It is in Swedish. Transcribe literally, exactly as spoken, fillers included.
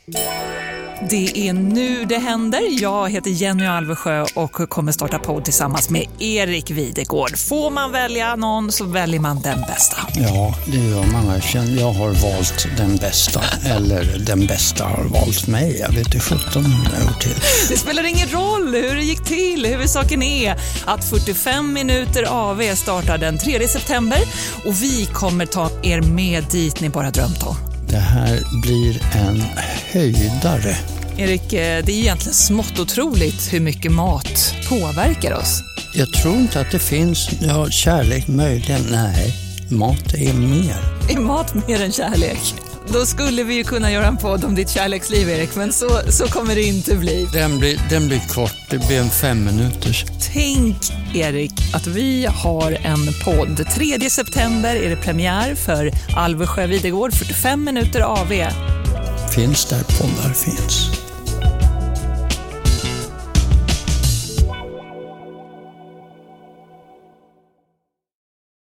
Det är nu det händer. Jag heter Jenny Alvesjö och kommer starta podd tillsammans med Erik Videgård. Får man välja någon så väljer man den bästa. Ja, det gör man. Jag har valt den bästa. Eller den bästa har valt mig. Jag vet inte sjutton hur jag gjort till. Det spelar ingen roll hur det gick till. Huvudsaken är att fyrtiofem minuter A V startar den tredje september. Och vi kommer ta er med dit ni bara drömt om. Det här blir en höjdare. Erik, det är egentligen smått otroligt hur mycket mat påverkar oss. Jag tror inte att det finns ja, kärlek möjligen. Nej, mat är mer. Är mat mer än kärlek? Då skulle vi ju kunna göra en podd om ditt kärleksliv, Erik, men så, så kommer det inte bli. Den blir, den blir kort, det blir en fem minuters. Tänk, Erik, att vi har en podd. tredje september är det premiär för Alvesjö Videgård, fyrtiofem minuter A V. Finns där poddar finns.